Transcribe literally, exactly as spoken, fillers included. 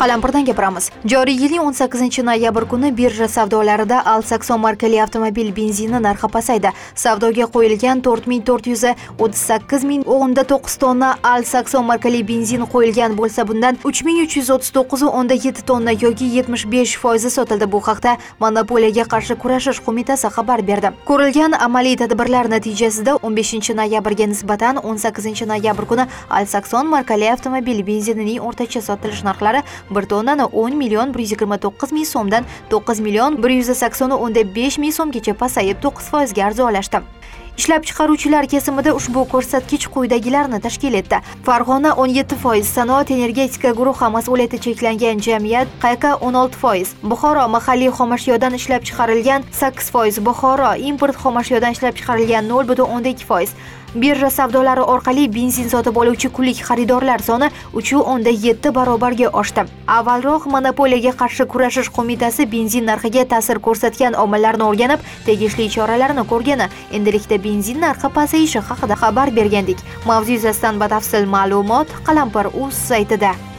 Qalampirdan gapiramiz. Joriy yilning o'n sakkizinchi noyabr kuni birja savdolarida Alsakson markali avtomobil benzini narxi pasaydi. Savdoga qo'yilgan to'rt ming to'rt yuz o'ttiz sakkiz ming o'nda to'qqiz tonna Alsakson markali benzin qo'yilgan bo'lsa, bundan uch ming uch yuz o'ttiz to'qqiz o'nda yetti tonna yoki yetmish besh foiz sotildi. Bu haqda Monopoliyaga qarshi kurashish qo'mitasi xabar berdi. Ko'rilgan amaliy tadbirlar natijasida o'n beshinchi noyabrga nisbatan o'n sakkizinchi noyabr kuni Alsakson markali avtomobil benzinining o'rtacha sotilish narxlari bir tonnani o'n million bir yuz yigirma to'qqiz ming so'mdan to'qqiz million bir yuz sakson o'nda besh ming so'mgacha pasayib to'qqiz foizga arzonlashdi. Ishlab chiqaruvchilar kesimida ushbu ko'rsatkich quyidagilarni tashkil etdi. Farg'ona o'n yetti foiz, Sanoat energetika guruhi mas'uliyati cheklangan jamiyat Q K o'n olti foiz, Buxoro mahalliy xomashyodan ishlab chiqarilgan sakkiz foiz, Buxoro import xomashyodan ishlab chiqarilgan nol butun o'nda ikki foiz. Birja savdolari orqali benzin sotib oluvchi kunlik xaridorlar soni uch butun o'nda yetti barobarga oshdi. Avvalroq Monopoliyaga qarshi kurashish qo'mitasi benzin narxiga ta'sir ko'rsatgan omillarni o'rganib, tegishli choralarni ko'rgani, endilikda benzin narxi pasayishi haqida xabar bergandik. Mavzu yuzasidan batafsil ma'lumot Qalampir.uz saytida.